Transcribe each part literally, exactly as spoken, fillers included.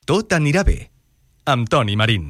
Tot anirà bé, amb Toni Marín.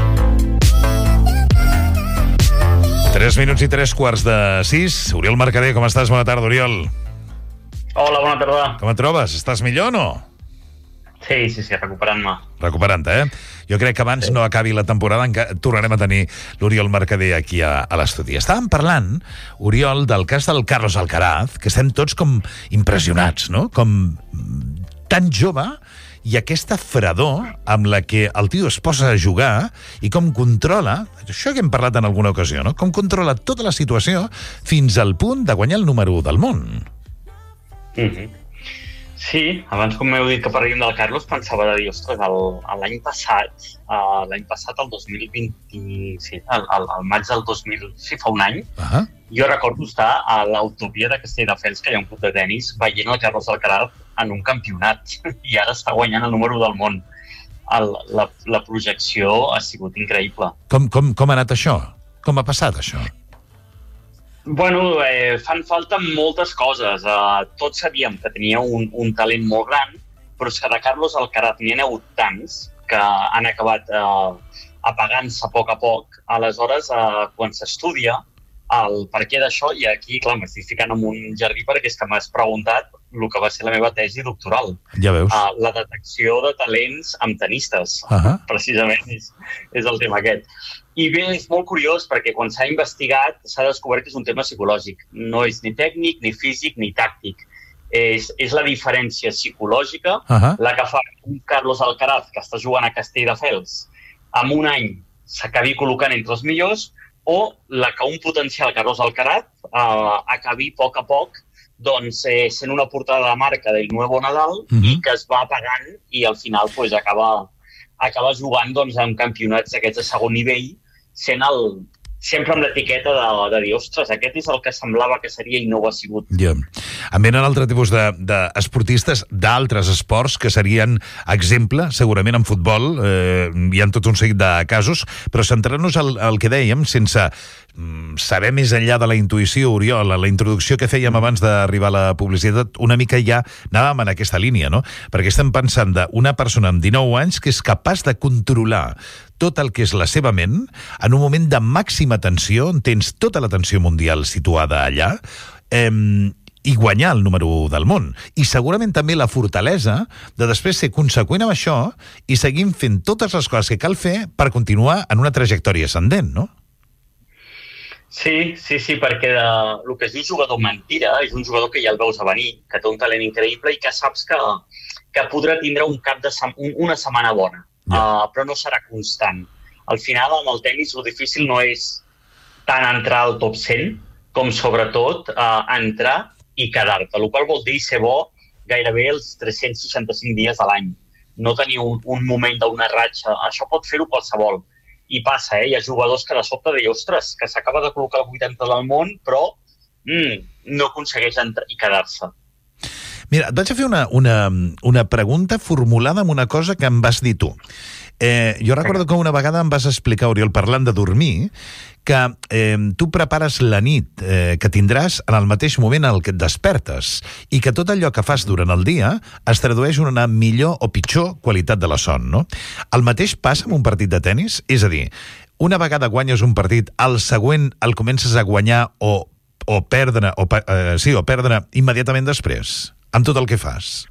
Tres minuts i tres quarts de sis. Oriol Mercader, com estàs? Bona tarda, Oriol. Hola, bona tarda. Com et trobes? Estàs millor o no? Sí, sí, sí, recuperant-me. Recuperant-te, eh? Jo crec que abans sí. no acabi la temporada en què tornarem a tenir l'Oriol Mercader aquí a, a l'estudi. Estàvem parlant, Oriol, del cas del Carlos Alcaraz, que estem tots com impressionats, no? Com tan jove i aquesta fredor amb la que el tio es posa a jugar i com controla, això que hem parlat en alguna ocasió, no? Com controla tota la situació fins al punt de guanyar el número u del món. Mm-hmm. Sí, abans com m'heu dit que parlàvem del Carlos, pensava de dir, ostres, l'any passat, uh, l'any passat, el dos mil vint, sí, el, el, el maig del dos mil, sí, fa un any, uh-huh. jo recordo estar a l'Utopia de Castelldefels, que hi ha un club de tenis, veient el Carlos Alcaraz en un campionat, i ara està guanyant el número u del món. El, la, la projecció ha sigut increïble. Com, com, com ha anat això? Com ha passat això? Bueno, eh, fan falta moltes coses. Uh, tots sabíem que tenia un, un talent molt gran, però és que de Carlos Alcaraz n'hi ha hagut tants que han acabat uh, apagant-se a poc a poc. Aleshores, uh, quan s'estudia el per què d'això, i aquí, clar, m'estic ficant en un jardí perquè és que m'has preguntat el que va ser la meva tesi doctoral. Ja veus. Uh, la detecció de talents amb tenistes. Uh-huh. Precisament és, és el tema aquest. I bé, és molt curiós perquè quan s'ha investigat s'ha descobert que és un tema psicològic. No és ni tècnic, ni físic, ni tàctic. És, és la diferència psicològica uh-huh. la que fa un Carlos Alcaraz que està jugant a Castelldefels en un any s'acabi col·locant entre els millors o la que un potencial Carlos Alcaraz eh, acabi a poc a poc doncs, eh, sent una portada de marca del Nuevo Nadal uh-huh. i que es va apagant i al final pues, acaba, acaba jugant doncs, en campionats d'aquests de segon nivell sent el, sempre amb l'etiqueta de, de dir, ostres, aquest és el que semblava que seria i no ho ha sigut. Yeah. En venen altre tipus d'esportistes de, d'altres esports que serien exemple, segurament en futbol, eh, hi ha tot un seguit de casos, però centrant-nos al, al que dèiem, sense mm, saber més enllà de la intuïció, Oriol, la introducció que fèiem abans d'arribar a la publicitat, una mica ja anàvem en aquesta línia, no? Perquè estem pensant d'una persona amb dinou anys que és capaç de controlar tot el que és la seva ment, en un moment de màxima tensió, on tens tota la tensió mundial situada allà, eh, i guanyar el número u del món. I segurament també la fortalesa de després ser conseqüent amb això i seguir fent totes les coses que cal fer per continuar en una trajectòria ascendent, no? Sí, sí, sí, perquè de, el que es diu jugador mentira és un jugador que ja el veus a venir, que té un talent increïble i que saps que, que podrà tindre un cap de sem- una setmana bona. Yeah. Uh, però no serà constant. Al final, amb el tenis, el difícil no és tant entrar al top cent com, sobretot, uh, entrar i quedar-te. El qual vol dir ser bo gairebé els tres-cents seixanta-cinc dies de l'any. No tenir un, un moment d'una ratxa. Això pot fer-ho qualsevol. I passa, eh? Hi ha jugadors que de sobte deien, ostres, que s'acaba de col·locar el vuitanta del món, però mm, no aconsegueix entrar i quedar-se. Mira, et vaig a fer una, una, una pregunta formulada amb una cosa que em vas dir tu. Eh, jo recordo que una vegada em vas explicar, Oriol, parlant de dormir, que eh, tu prepares la nit eh, que tindràs en el mateix moment en el que et despertes i que tot allò que fas durant el dia es tradueix en una millor o pitjor qualitat de la son, no? El mateix passa amb un partit de tenis? És a dir, una vegada guanyes un partit, el següent el comences a guanyar o, o perdre o, eh, sí, o perdre immediatament després? Amb tot el que fas?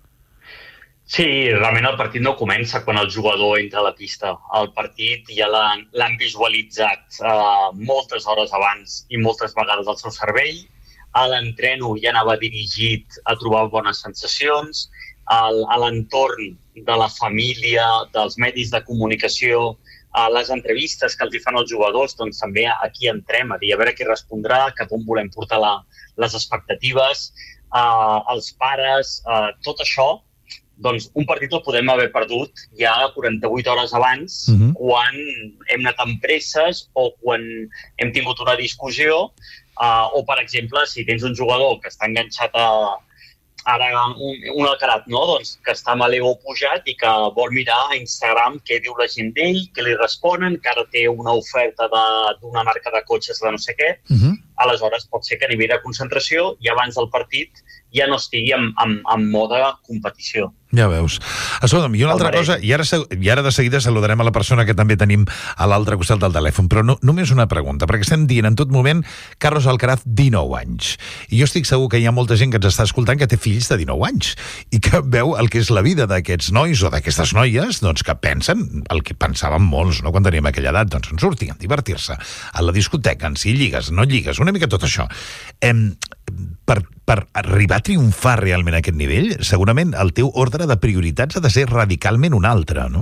Sí, realment el partit no comença quan el jugador entra a la pista. El partit ja l'han, l'han visualitzat uh, moltes hores abans i moltes vegades al seu cervell. A l'entreno ja anava dirigit a trobar bones sensacions. Al, a l'entorn de la família, dels medis de comunicació, a les entrevistes que els hi fan els jugadors, doncs també aquí entrem a dir a veure qui respondrà, cap on volem portar la, les expectatives. Uh, els pares, uh, tot això, doncs un partit el podem haver perdut ja quaranta-vuit hores abans, uh-huh. quan hem anat amb presses o quan hem tingut una discussió, uh, o per exemple, si tens un jugador que està enganxat a ara un, un Alcaraz, no? Doncs que està amb l'ego pujat i que vol mirar a Instagram què diu la gent d'ell, què li responen, que ara té una oferta de, d'una marca de cotxes de no sé què. Uh-huh. Aleshores pot ser que a nivell de concentració i abans del partit ja no estigui en, en, en mode competició. Ja veus. Escolta'm, i una altra cosa, i ara, i ara de seguida saludarem a la persona que també tenim a l'altre costat del telèfon, però no, només una pregunta, perquè estem dient en tot moment Carlos Alcaraz, dinou anys. I jo estic segur que hi ha molta gent que ens està escoltant que té fills de dinou anys i que veu el que és la vida d'aquests nois o d'aquestes noies, doncs que pensen el que pensàvem molts, no?, quan teníem aquella edat, doncs en sortir, en divertir-se, a la discoteca, en si lligues, no lligues, una mica tot això. Em, per, per arribar a triomfar realment a aquest nivell, segurament el teu ordre de prioritats ha de ser radicalment un altre, no?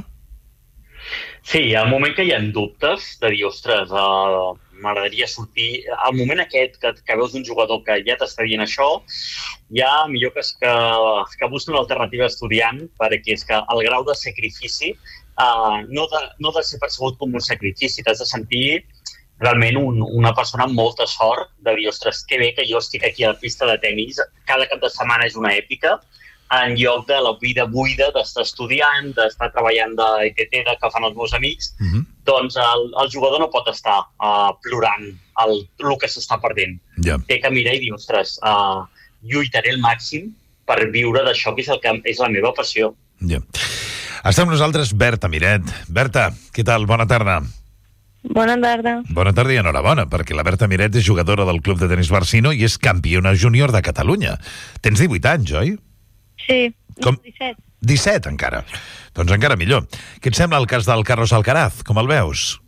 Sí, al moment que hi ha dubtes de dir, ostres, uh, m'agradaria sortir... Al moment aquest que, que veus un jugador que ja t'està dient això, ja millor que, que, que busqui una alternativa estudiant, perquè és que el grau de sacrifici uh, no, de, no ha de ser percebut com un sacrifici, t'has de sentir realment un, una persona amb molta sort de dir, ostres, que bé que jo estic aquí a la pista de tennis, cada cap de setmana és una èpica, en lloc de la vida buida d'estar estudiant, d'estar treballant de E T T, que fan els meus amics, uh-huh. doncs el, el jugador no pot estar uh, plorant el, el que s'està perdent. Yeah. Té que mirar i dir, ostres, uh, lluitaré el màxim per viure d'això, que és, el que és la meva passió. Yeah. Està amb nosaltres Berta Miret. Berta, què tal? Bona tarda. Bona tarda. Bona tarda i enhorabona, perquè la Berta Miret és jugadora del Club de Tenis Barcino i és campiona júnior de Catalunya. Tens divuit anys, oi? Sí, Com? disset. disset, encara. Doncs encara millor. Què et sembla el cas del Carlos Alcaraz? Com el veus?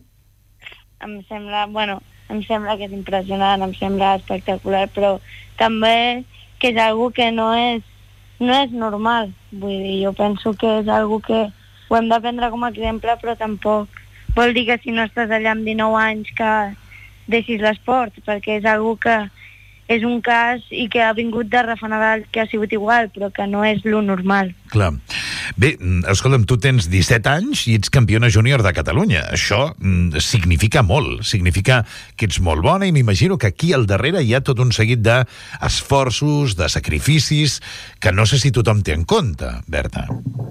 Em sembla, bueno, em sembla que és impressionant, em sembla espectacular, però també que és algo que no és, no és normal. Vull dir, jo penso que és algo que ho hem de prendre com a exemple, però tampoc vol dir que si no estàs allà amb dinou anys que deixis l'esport, perquè és algo que és un cas i que ha vingut de Rafa Nadal, que ha sigut igual, però que no és lo normal. Clar. Bé, escolta'm, tu tens disset anys i ets campiona júnior de Catalunya. Això mm, significa molt, significa que ets molt bona i m'imagino que aquí al darrere hi ha tot un seguit d'esforços, de sacrificis, que no sé si tothom té en compte, Berta.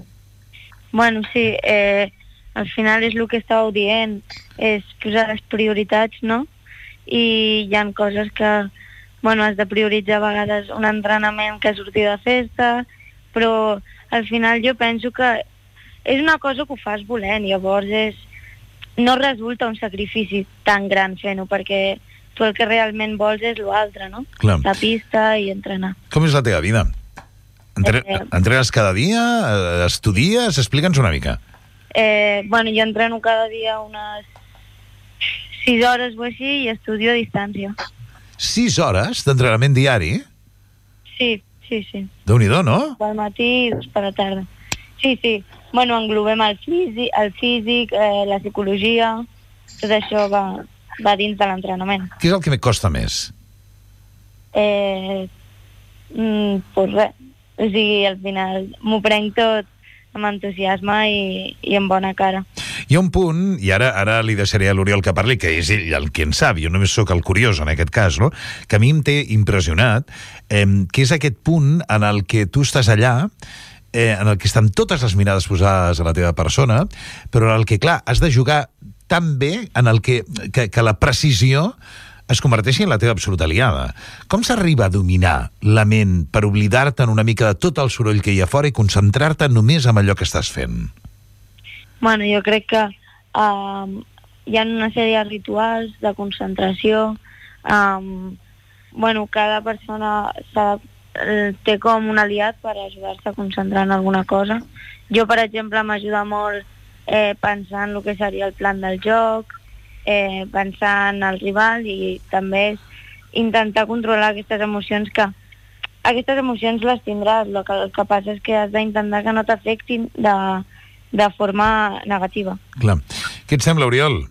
Bueno, sí, eh, al final és el que estàveu dient, és posar les prioritats, no? I hi ha coses que, bueno, has de prioritzar a vegades un entrenament que sortir de festa, però al final jo penso que és una cosa que ho fas volent, llavors és, no resulta un sacrifici tan gran fent-ho, perquè tu el que realment vols és l'altre, no? Clar. La pista i entrenar. Com és la teva vida? Entre... Eh... Entrenes cada dia? Estudies? Explica'ns una mica. Eh, bueno, jo entreno cada dia unes sis hores o així i estudio a distància. Sis hores d'entrenament diari? Sí, sí, sí. Déu-n'hi-do, no? Per matí i dos per la tarda. Sí, sí. Bueno, englobem el físic, el físic eh, la psicologia, tot això va, va dins de l'entrenament. Què és el que me costa més? Eh, mm, pues res. O sigui, al final m'ho prenc tot amb entusiasme i, i amb bona cara. Hi ha un punt, i ara ara li deixaré a l'Oriol que parli, que és ell el que en sap, jo només sóc el curiós en aquest cas, no? Que a mi em té impressionat, eh, que és aquest punt en el que tu estàs allà, eh, en el que estan totes les mirades posades a la teva persona, però en el que, clar, has de jugar tan bé en el que, que, que la precisió es converteixi en la teva absoluta aliada. Com s'arriba a dominar la ment per oblidar-te'n una mica de tot el soroll que hi ha fora i concentrar-te només en allò que estàs fent? Bueno, jo crec que um, hi ha una sèrie de rituals de concentració. Um, bueno, cada persona eh, té com un aliat per ajudar-se a concentrar en alguna cosa. Jo, per exemple, m'ajuda molt eh, pensar en el que seria el plan del joc, eh, pensar en el rival i també intentar controlar aquestes emocions que aquestes emocions les tindràs, el que, el que passa és que has d'intentar que no t'afectin de, de forma negativa. Clar. Què et sembla, Oriol?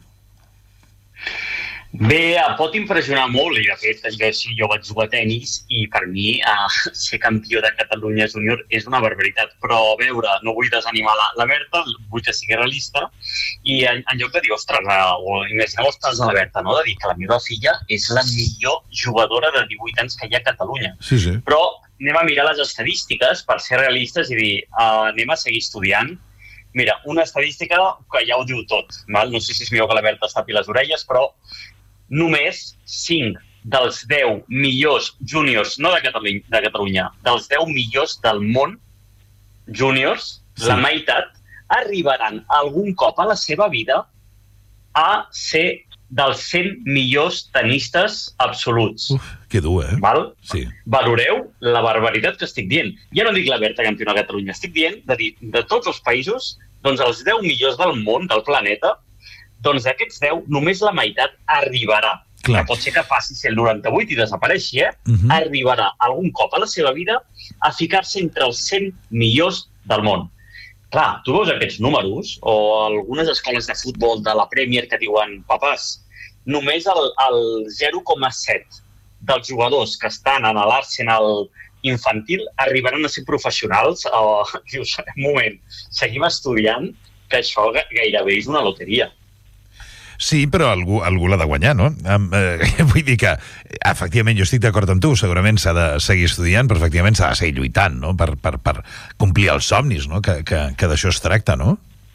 Bé, pot impressionar molt, i de fet jo, sí, jo vaig jugar a tenis i per mi uh, ser campió de Catalunya júnior és una barbaritat, però a veure, no vull desanimar la, la Berta, vull que sigui realista i en, en lloc de dir, ostres, uh, o imagineu els plans de la Berta, no? De dir que la meva filla és la millor jugadora de divuit anys que hi ha a Catalunya. Sí, sí. Però anem a mirar les estadístiques per ser realistes i dir, uh, anem a seguir estudiant. Mira, una estadística que ja ho diu tot, val? No sé si és millor que la Berta es tapi les orelles, però només cinc dels deu millors júniors, no de Catalunya, de Catalunya, dels deu millors del món júniors, sí. La meitat arribaran algun cop a la seva vida a ser dels cent millors tenistes absoluts. Uf, que dur, eh? Val? Sí. Valoreu la barbaritat que estic dient. Ja no dic la Berta campiona de Catalunya, estic dient de dir, de tots els països, doncs els deu millors del món, del planeta, doncs d'aquests deu, només la meitat arribarà. Clar. Que pot ser que faci el noranta-vuit i desapareixi, eh? Uh-huh. Arribarà algun cop a la seva vida a ficar-se entre els cent millors del món. Clar, tu veus aquests números, o algunes escoles de futbol de la Premier que diuen, papàs, només el, el zero coma set dels jugadors que estan en l'Arsenal infantil arribaran a ser professionals. O, dius, un moment, seguim estudiant, que això gairebé és una loteria. Sí, però algú, algú l'ha de guanyar, no? Um, eh, vull dir que, efectivament, jo estic d'acord amb tu, segurament s'ha de seguir estudiant, però efectivament s'ha de seguir lluitant, no?, per, per, per complir els somnis, no?, que, que, que d'això es tracta, no?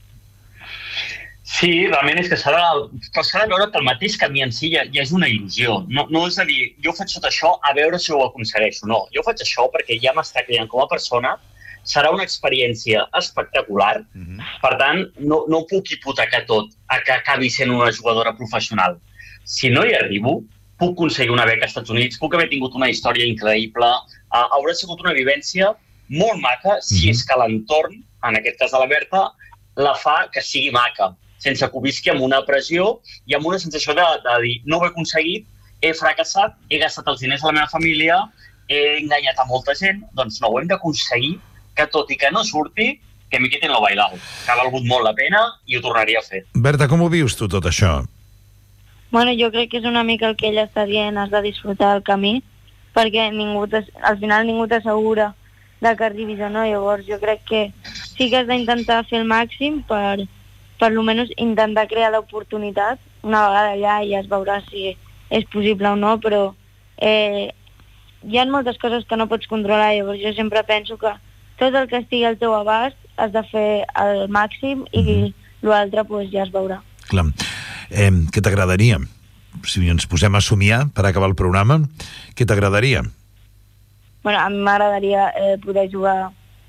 Sí, realment és que s'ha de, s'ha de veure que el mateix camí en si ja, ja és una il·lusió. No, no és a dir, jo faig tot això a veure si ho aconsegueixo. No, jo faig això perquè ja m'està creant com a persona, serà una experiència espectacular, uh-huh. Per tant, no, no puc hipotecar tot a que acabi sent una jugadora professional. Si no hi arribo, puc aconseguir una beca als Estats Units, puc haver tingut una història increïble, uh, haurà sigut una vivència molt maca si uh-huh. és que l'entorn, en aquest cas de la Berta, la fa que sigui maca, sense que ho visqui amb una pressió i amb una sensació de, de dir no ho he aconseguit, he fracassat, he gastat els diners de la meva família, he enganyat a molta gent, doncs no, ho hem d'aconseguir que tot i que no surti, que me quiten lo bailado. Que ha valgut molt la pena i ho tornaria a fer. Berta, com ho vius tu tot això? Bueno, jo crec que és una mica el que ella està dient, has de disfrutar del camí, perquè ningú al final ningú t'assegura de que arribis o no. Llavors jo crec que sí que has d'intentar fer el màxim per, per almenys intentar crear l'oportunitat. Una vegada allà ja es veurà si és possible o no, però eh, hi ha moltes coses que no pots controlar. Llavors jo sempre penso que tot el que estigui al teu abast has de fer al màxim i mm-hmm. l'altre pues, ja es veurà. Clar. Eh, què t'agradaria? Si ens posem a somiar per acabar el programa, què t'agradaria? Bueno, a mi m'agradaria eh, poder jugar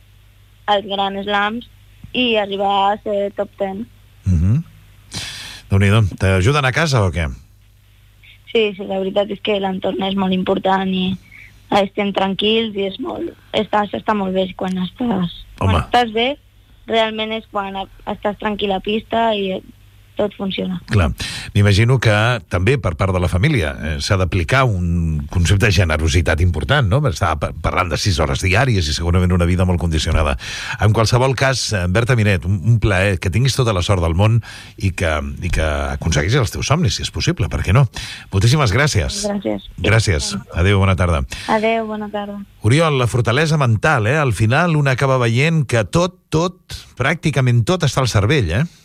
als Grand Slams i arribar a ser top deu. Mm-hmm. Déu-n'hi-do. T'ajuden a casa o què? Sí, sí, la veritat és que l'entorn és molt important i estem tranquils i és molt, està, està molt bé quan estàs, quan estàs bé, realment és quan estàs tranquil a pista i tot funciona. Clar, m'imagino que també per part de la família eh, s'ha d'aplicar un concepte de generositat important, no? Estava parlant de sis hores diàries i segurament una vida molt condicionada. En qualsevol cas, Berta Miret, un, un plaer, que tinguis tota la sort del món i que, i que aconseguis els teus somnis, si és possible, per què no? Moltíssimes gràcies. Gràcies. Gràcies. Adéu, bona tarda. Adéu, bona tarda. Oriol, la fortalesa mental, eh? Al final un acaba veient que tot, tot, pràcticament tot està al cervell, eh?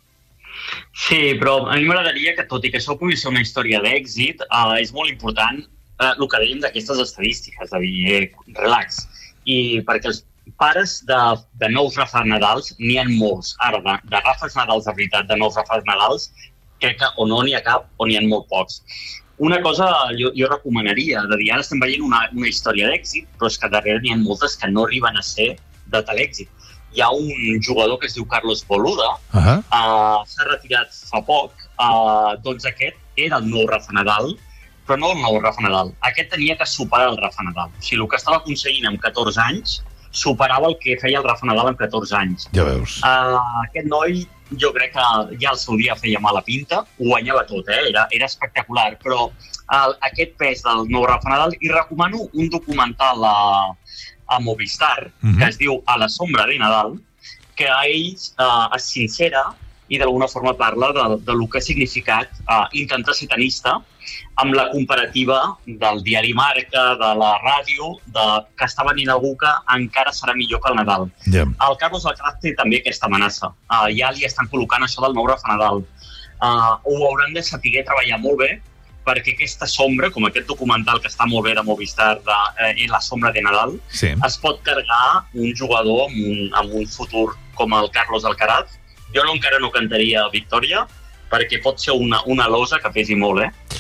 Sí, però a mi m'agradaria que, tot i que això pugui ser una història d'èxit, eh, és molt important eh, el que dèiem d'aquestes estadístiques, de dir, eh, relax. I perquè els pares de, de nous Rafa Nadals n'hi ha molts. Ara, de, de Rafas Nadals de veritat, de nous Rafas Nadals, crec que o no n'hi ha cap o n'hi ha molt pocs. Una cosa jo, jo recomanaria, de dir, ara estem veient una, una història d'èxit, però és que darrere n'hi ha moltes que no arriben a ser de tal èxit. Hi ha un jugador que es diu Carlos Boluda, uh-huh. uh, s'ha retirat fa poc, uh, doncs aquest era el nou Rafa Nadal, però no el nou Rafa Nadal. Aquest tenia que superar el Rafa Nadal. O sigui, el que estava aconseguint amb catorze anys superava el que feia el Rafa Nadal amb catorze anys. Ja veus. Uh, aquest noi, jo crec que ja al seu dia feia mala pinta, ho guanyava tot, eh? era, era espectacular, però uh, aquest pes del nou Rafa Nadal, i recomano un documental a... Uh, a Movistar, uh-huh. que es diu A la sombra de Nadal, que a ells eh, es sincera i d'alguna forma parla de, de lo que ha significat eh, intentar ser tenista amb la comparativa del diari Marca, de la ràdio, de que està venint algú que encara serà millor que el Nadal. Yeah. El Carlos Alcaraz té també aquesta amenaça. Uh, ja li estan col·locant això del nou Rafa Nadal. Uh, ho hauran de saber treballar molt bé, perquè aquesta sombra, com aquest documental que està molt bé de Movistar, de eh, La sombra de Nadal, sí. es pot carregar un jugador amb un, amb un futur com el Carlos Alcaraz. Jo no encara no cantaria victòria, perquè pot ser una, una losa que pesi molt, eh?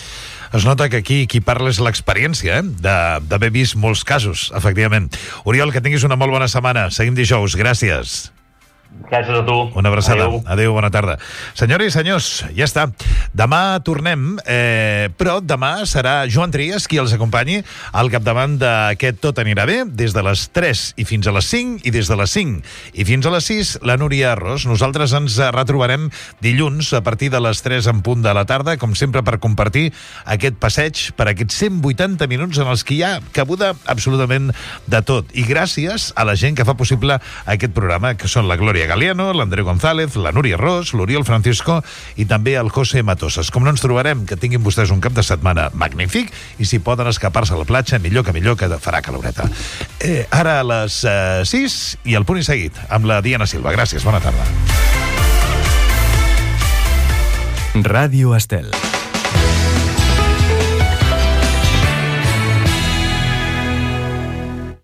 Es nota que aquí qui parla és l'experiència, eh? de- d'haver vist molts casos, efectivament. Oriol, que tinguis una molt bona setmana. Seguim dijous. Gràcies. Gràcies a tu. Una abraçada. Adéu. Adéu, bona tarda. Senyores i senyors, ja està. Demà tornem, eh, però demà serà Joan Trias qui els acompanyi al capdavant d'aquest Tot anirà bé, des de les tres i fins a les cinc, i des de les cinc i fins a les sis, la Núria Ros. Nosaltres ens retrobarem dilluns a partir de les tres en punt de la tarda, com sempre, per compartir aquest passeig per aquests cent vuitanta minuts en els que hi ha cabuda absolutament de tot. I gràcies a la gent que fa possible aquest programa, que són la Glòria Galiano, l'Andreu González, la Núria Ros, l'Oriol Francisco i també el José Matosas. Com no ens trobarem, que tinguin vostès un cap de setmana magnífic, i si poden escapar-se a la platja, millor que millor, que farà caloreta. Eh, ara a les eh, sis i el punt i seguit, amb la Diana Silva. Gràcies, bona tarda. Ràdio Estel.